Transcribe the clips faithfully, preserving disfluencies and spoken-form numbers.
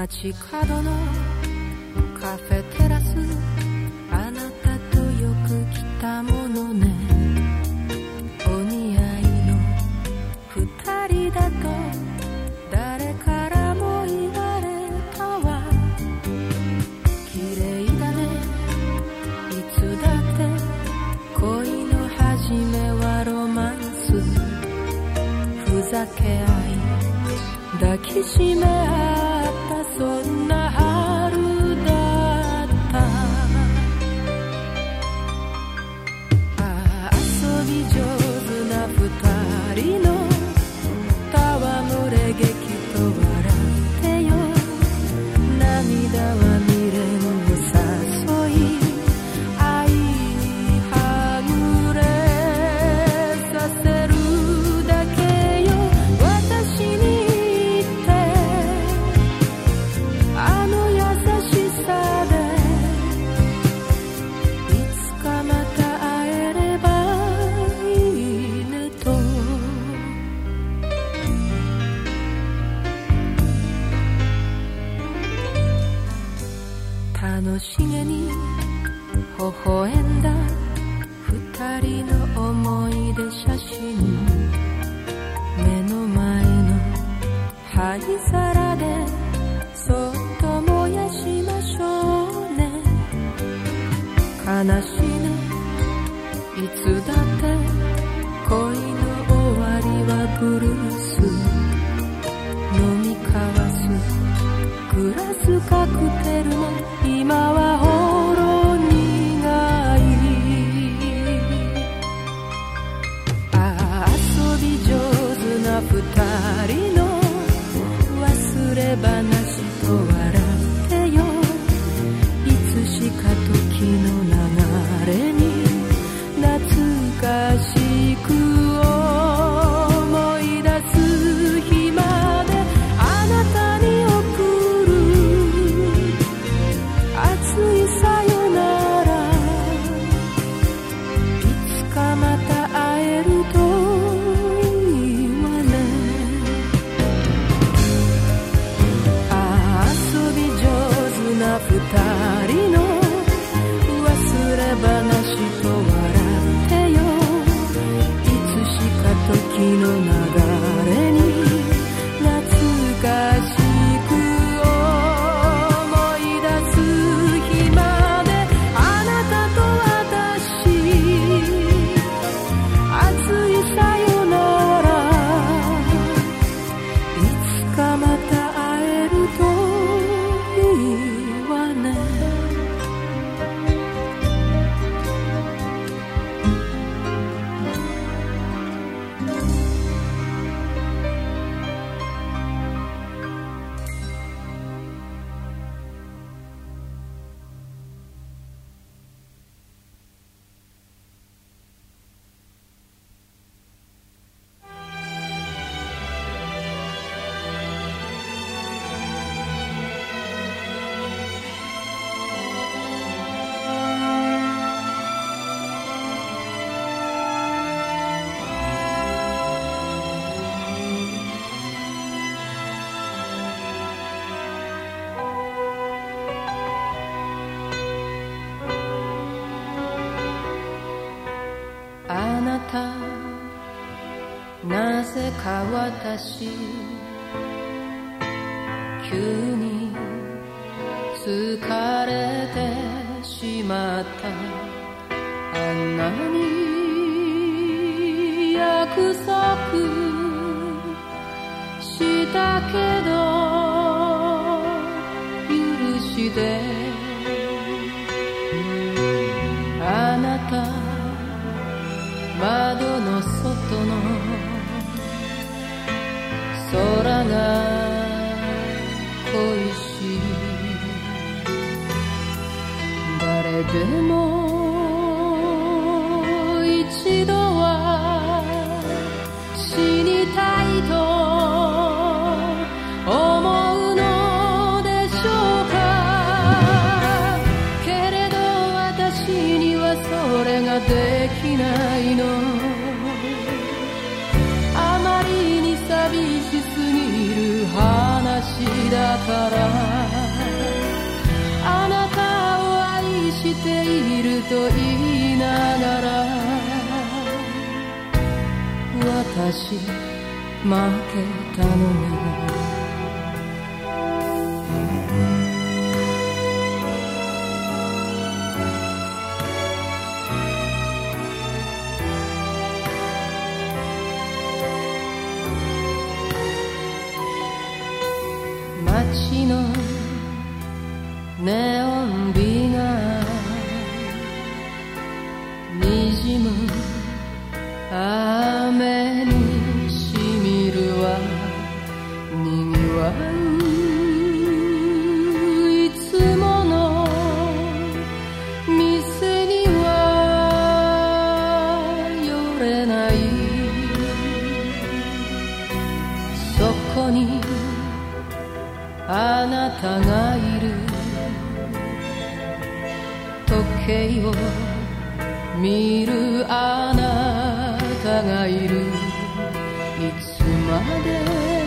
街角のカフェテラス、あなたとよく来たものね。お似合いの二人だと誰からも言われたわ。綺麗だね、いつだって恋の始めはロマンス。ふざけ合い抱きしめ合ったそんな春だった。ああ遊び上手な二人の戯れ劇と笑ってよ。涙は未練を誘い愛にはぐれさせるだけよ。私に楽しげに微笑んだ二人の思い出写真。目の前の灰皿でそっと燃やしましょうね。悲しいね、いつだって恋の終わりはブルース。飲み交わすグラスカクテルも今はほろ苦い。ああ遊び上手な二人の忘れ話と笑ってよ。いつしか時の流れに懐かしく思い出す日まであなたにさよなら。いつかまた会えるといいわね。ああ遊び上手な二人の忘れ話と笑ってよ。いつしか時の流れに懐かしいなぜか私急に疲れてしまった。あんなに約束したけど許してあなた窓の外の空が恋しい。誰でも一度は死にたいと思うのでしょうか。けれど私にはそれができないの。あまりに寂しすぎる話だから私負けたのね。街のネオンビがにじむ雨にしみるわにぎわういつもの店には寄れない。そこにあなたがいる。時計を見るあなたがいる。いつまで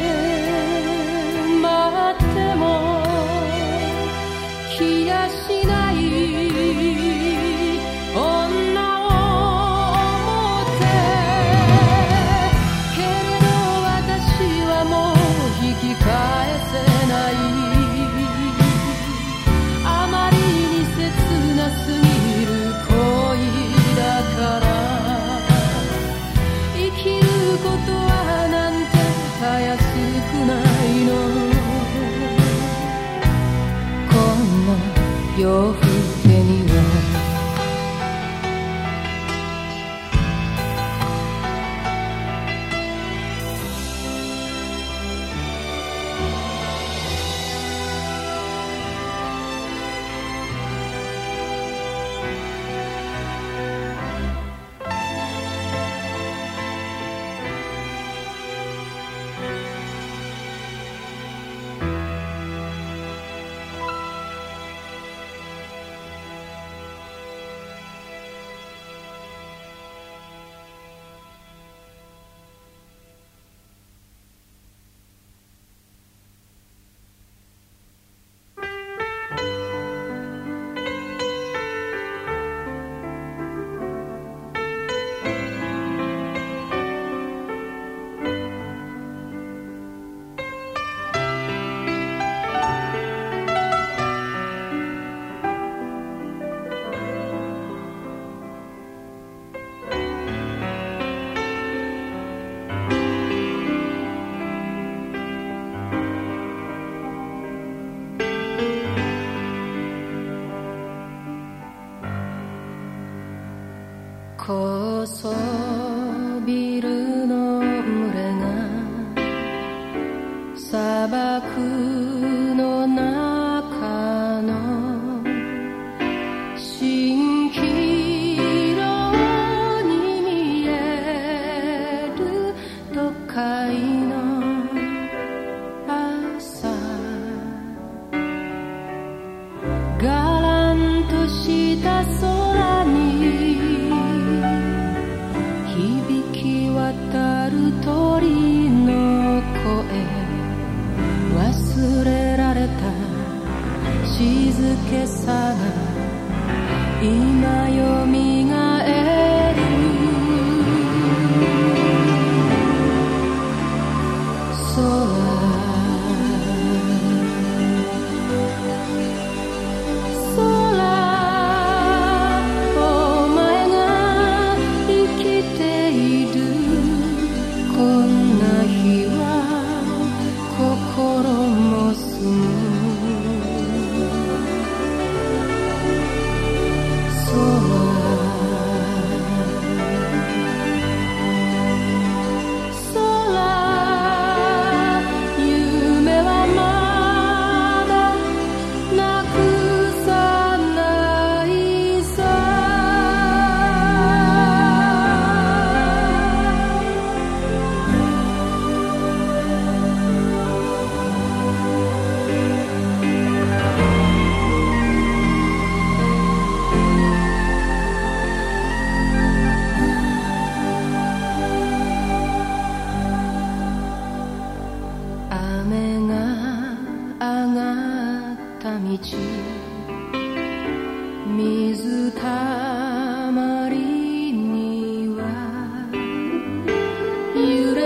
待っても気がしない女を思ってけれど私はもう引き返せない。あまりに切なすぎる恋だから生きることはなんてたやすくないの。こんな夜更けには高層ビルの群れが砂漠の中の蜃気楼に見える都会の朝、がらんとした空に響き渡る鳥の声、忘れられた静けさが今よみがえる。水たまりには揺れ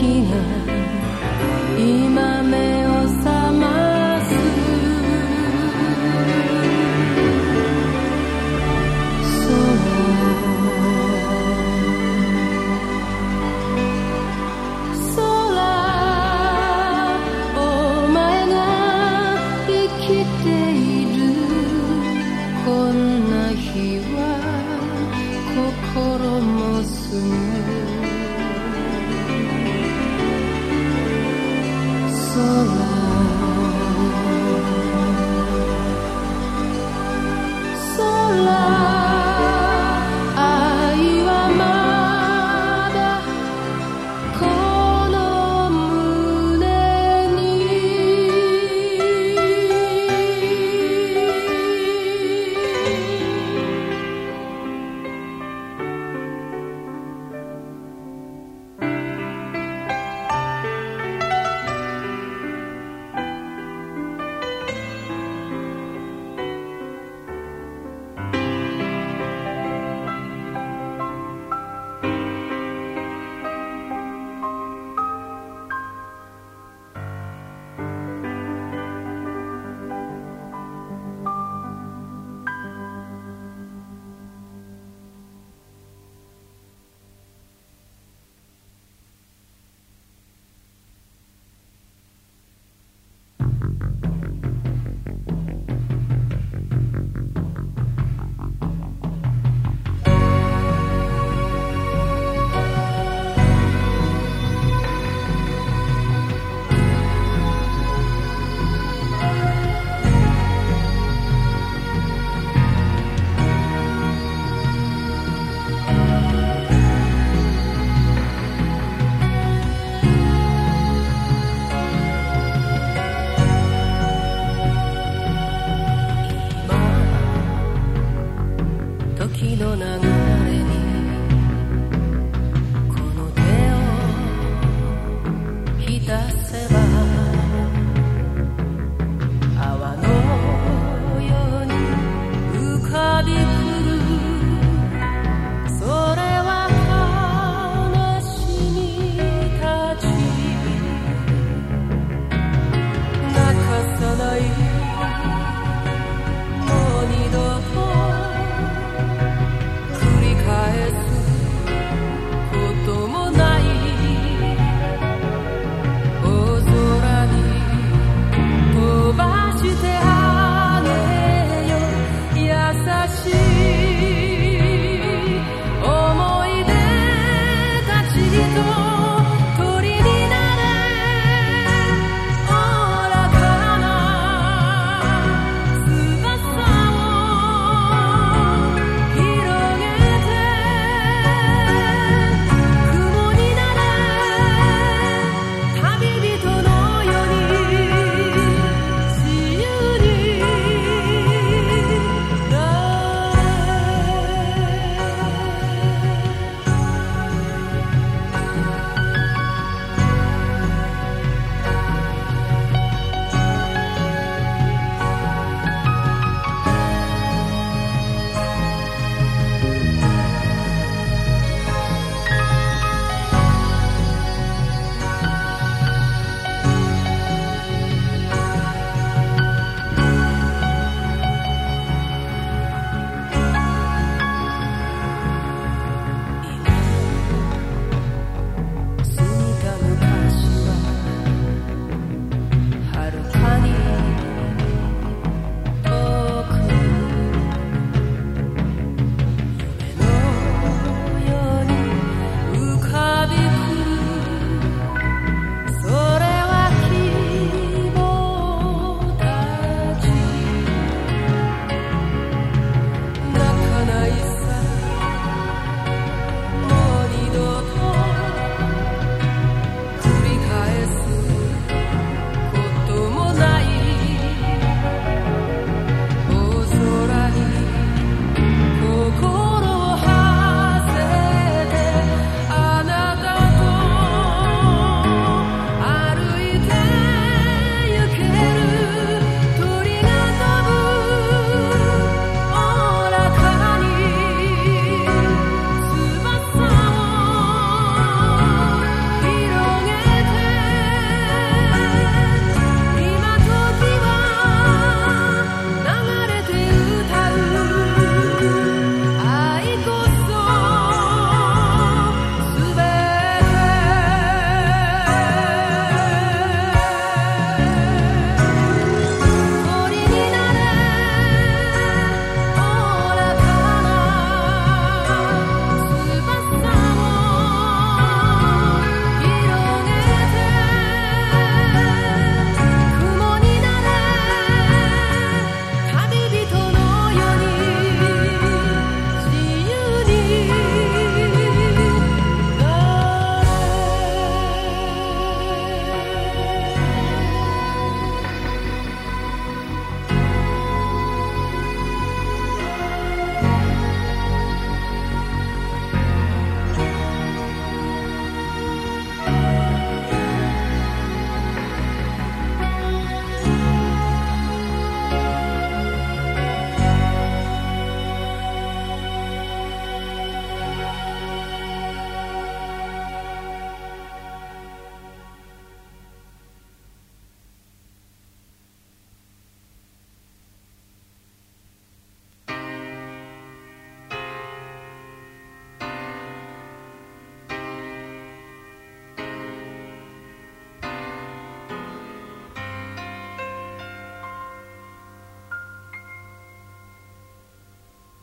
今目を覚ます 「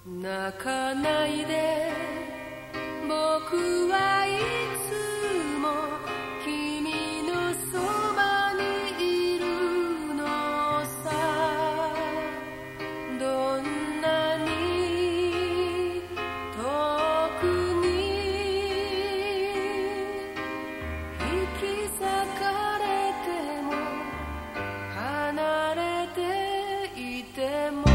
泣かないで僕はいつも君のそばにいるのさどんなに遠くに引き裂かれても離れていても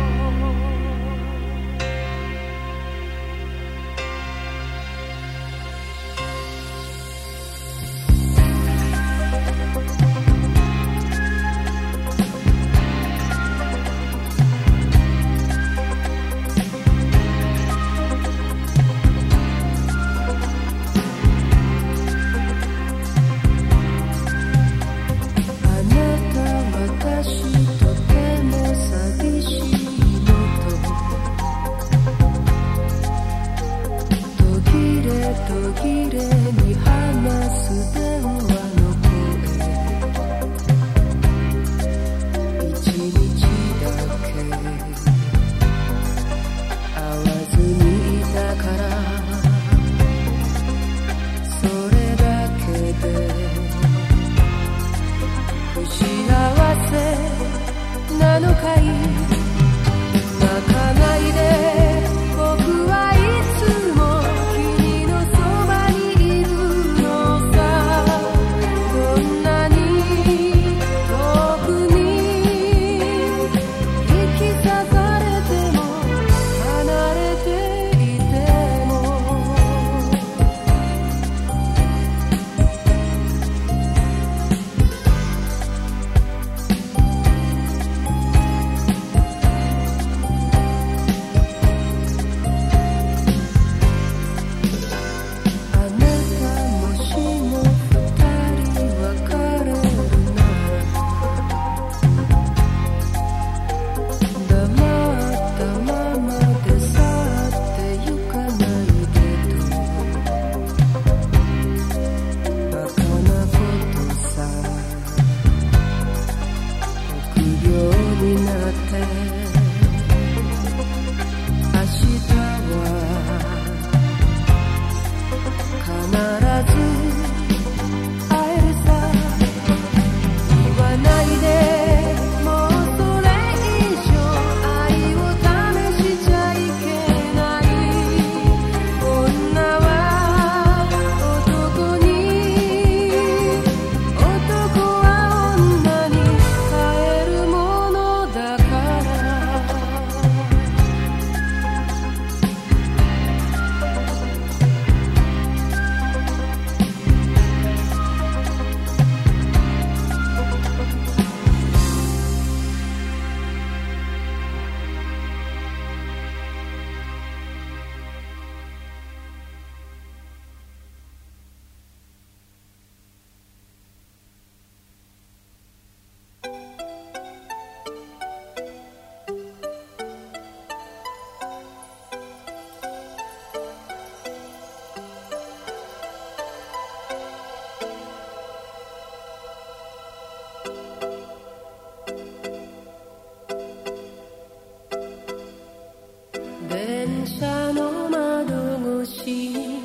電車の窓越しに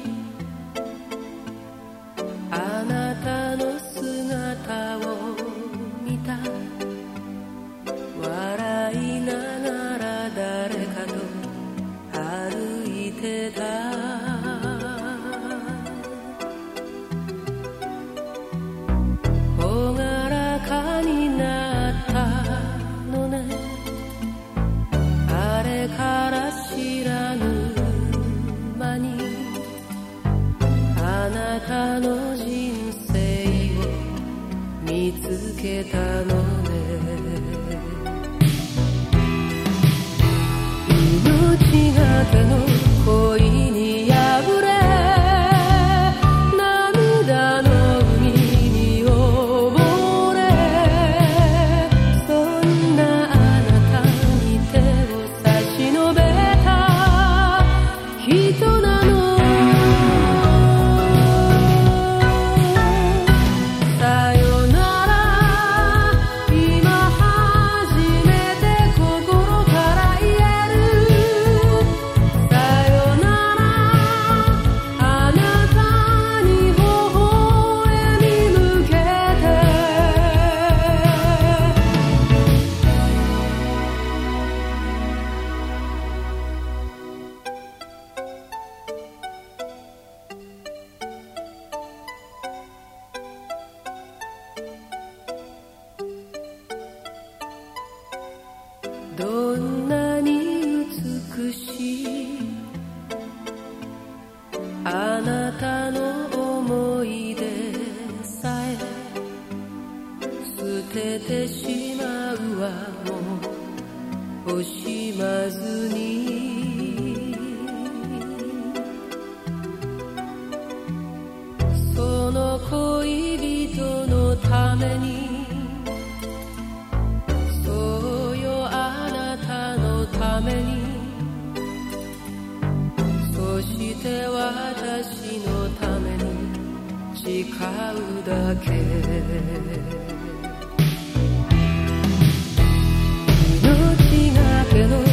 あなたの姿を見た笑いながら誰かと歩いてた朗らかになったのねあれから知らぬ間にあなたの人生を見つけたのね命がけの恋に破れ涙の海に溺れそんなあなたに手を差し伸べた人なのさよなられてしまうわもう惜しまずにその恋人のためにそうよあなたのためにそして私のために誓うだけ命がけの